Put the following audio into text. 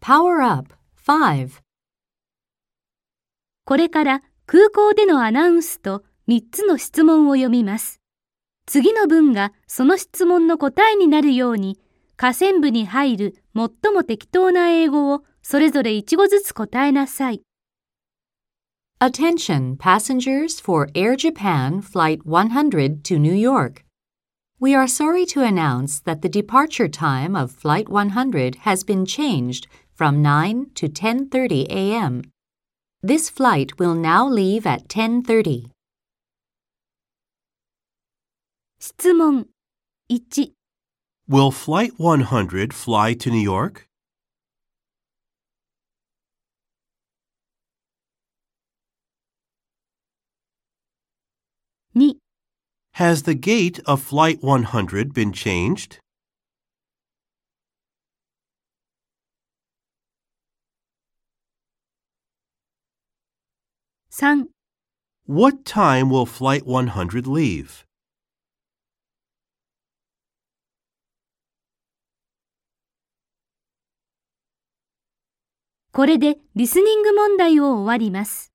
Power Up 5. これから空港でのアナウンスと3つの質問を読みます。次の文がその質問の答えになるように、下線部に入る最も適当な英語をそれぞれ1語ずつ答えなさい。 Attention passengers for Air Japan Flight 100 to New York. We are sorry to announce that the departure time of Flight 100 has been changed from 9 to 10:30 a.m. This flight will now leave at 10:30. 質問1、 Will Flight 100 fly to New York? 2、 Has the gate of Flight 100 been changed? 3、 What time will Flight 100 leave? これでリスニング問題を終わります。